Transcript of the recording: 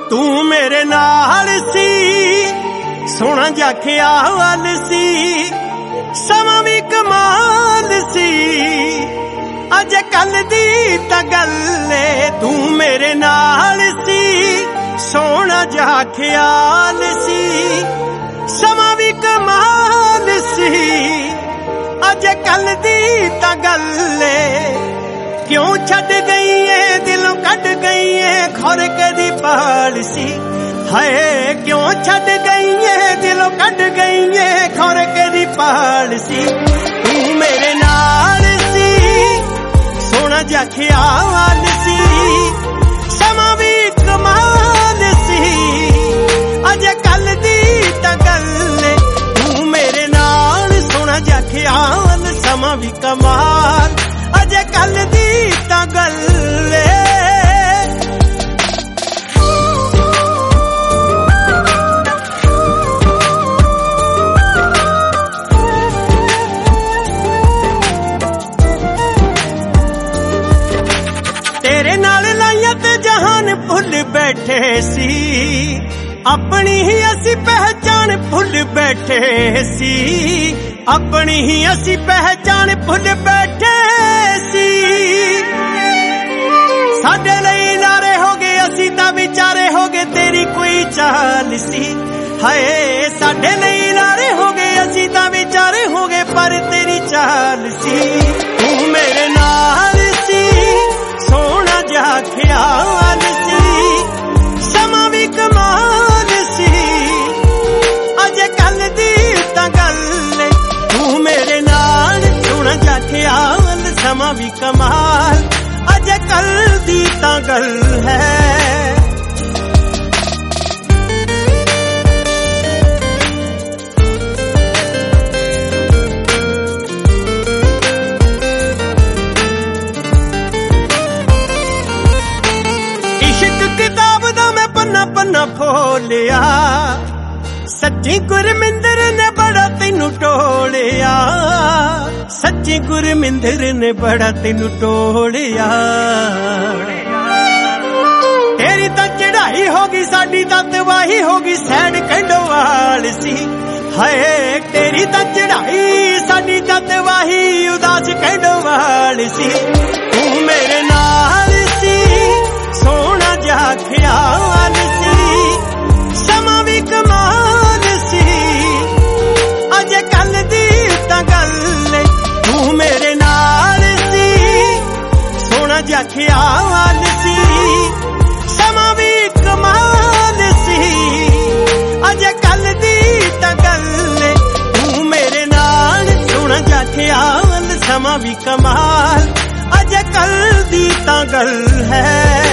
ਤੂੰ ਮੇਰੇ ਨਾਲ ਸੀ, ਸੋਹਣਾ ਜਿਹਾ ਖਿਆਲ ਸੀ, ਸਮਾਂ ਵੀ ਕਮਾਲ ਸੀ। ਅੱਜ ਕੱਲ ਦੀ ਤਾਂ ਗੱਲ ਏ, ਤੂੰ ਮੇਰੇ ਨਾਲ ਸੀ, ਸੋਹਣਾ ਜਿਹਾ ਖਿਆਲ ਸੀ, ਸਮਾਂ ਵੀ ਕਮਾਲ ਸੀ। ਅੱਜ ਕੱਲ ਦੀ ਤਾਂ ਗੱਲ ਏ, ਕਿਉਂ ਛੱਡ ਗਈ ਏ, ਦਿਲੋਂ ਕੱਢ ਗਈ ਏ, ਖੌਰ ਕਦੀ ਪਾਲ ਸੀ। ਹਾਏ ਕਿਉਂ ਛੱਡ ਗਈ ਏ, ਦਿਲੋਂ ਕੱਢ ਗਈ ਏ, ਖੌਰ ਕਦੀ ਪਾਲ ਸੀ। ਤੂੰ ਮੇਰੇ ਨਾਲ ਸੀ, ਸੋਹਣਾ ਜਿਹਾ ਖਿਆਲ ਸੀ, ਸਮਾਂ ਵੀ ਕਮਾਲ ਸੀ। ਅੱਜ ਕੱਲ ਦੀ ਤਾਂ ਗੱਲ ਏ, ਤੂੰ ਮੇਰੇ ਨਾਲ, ਸੋਹਣਾ ਜਿਹਾ ਖਿਆਲ, ਸਮਾਂ ਵੀ ਕਮਾਲ। ਅੱਜ ਕੱਲ ਦੀ ਤਾਂ ਗੱਲ ਏ। ਤੇਰੇ ਨਾਲ ਲਾਈਆਂ ਤੇ ਜਹਾਨ ਭੁੱਲ ਬੈਠੇ ਸੀ, ਆਪਣੀ ਹੀ ਅਸੀਂ ਪਹਿਚਾਨ ਭੁੱਲ ਬੈਠੇ ਸੀ, ਆਪਣੀ ਹੀ ਅਸੀਂ ਪਹਿਚਾਨ ਭੁੱਲ ਬੈਠੇ ਸੀ। ਸਾਡੇ ਲਈ ਨਾਰੇ ਹੋ ਗਏ, ਅਸੀਂ ਤਾਂ ਵਿਚਾਰੇ ਹੋ ਗਏ, ਤੇਰੀ ਕੋਈ ਚਾਲ ਸੀ। ਹਾਏ ਸਾਡੇ ਲਈ ਨਾਰੇ ਹੋ ਗਏ, ਅਸੀਂ ਤਾਂ ਵਿਚਾਰੇ ਹੋ ਗਏ, ਪਰ ਤੇਰੀ ਚਾਲ ਸੀ। ਤੂੰ ਮੇਰੇ ਨਾਲ ਸੀ, ਸੋਹਣਾ ਜਿਹਾ ਖਿਆਲ ਸੀ, ਸਮਾਂ ਵੀ ਕਮਾਲ ਸੀ। ਅੱਜ ਕੱਲ ਦੀ ਤਾਂ ਗੱਲ ਏ, ਤੂੰ ਮੇਰੇ ਨਾਲ, ਸੋਹਣਾ ਜਿਹਾ ਖਿਆਲ, ਸਮਾਂ ਵੀ ਕਮਾਲ। ਅੱਜ ਕੱਲ ਦੀ ਤਾਂ ਗੱਲ ਹੈ। ਪੰਨਾ ਫੋਲਿਆ, ਸੱਚੀ ਗੁਰਮਿੰਦਰ ਨੇ ਬੜਾ ਤੈਨੂੰ ਟੋਲਿਆ, ਸੱਚੀ ਗੁਰਮਿੰਦਰ ਨੇ ਬੜਾ ਤੈਨੂੰ ਟੋਲਿਆ। ਤੇਰੀ ਤਾਂ ਚੜਾਈ ਹੋ ਗਈ, ਸਾਡੀ ਤਾਂ ਤਬਾਹੀ ਹੋ ਗਈ, ਸੈਣ ਕੰਡੋਵਾਲ ਸੀ। ਹਾਏ ਤੇਰੀ ਤਾਂ ਚੜਾਈ, ਸਾਡੀ ਤਾਂ ਤਬਾਹੀ, ਉਦਾਸ ਕੰਡੋਵਾਲ ਸੀ। ਤੂੰ ਮੇਰੇ ਨਾਲ ਸੀ, ਸੋਹਣਾ ਜਿਹਾ ਖਿਆਲ ਸੀ, ਸਮਾਂ ਵੀ ਕਮਾਲ ਸੀ। ਅੱਜ ਕੱਲ ਦੀ ਤਾਂ ਗੱਲ ਏ, ਤੂੰ ਮੇਰੇ ਨਾਲ ਸੀ, ਸੋਹਣਾ ਜਿਹਾ ਖਿਆਲ ਸੀ, ਸਮਾਂ ਵੀ ਕਮਾਲ ਸੀ। ਅੱਜ ਕੱਲ ਦੀ ਤਾਂ ਗੱਲ ਏ, ਤੂੰ ਮੇਰੇ ਨਾਲ, ਸੋਹਣਾ ਜਿਹਾ ਖਿਆਲ, ਸਮਾਂ ਵੀ ਕਮਾਲ। ਅੱਜ ਕੱਲ ਦੀ ਤਾਂ ਗੱਲ ਹੈ।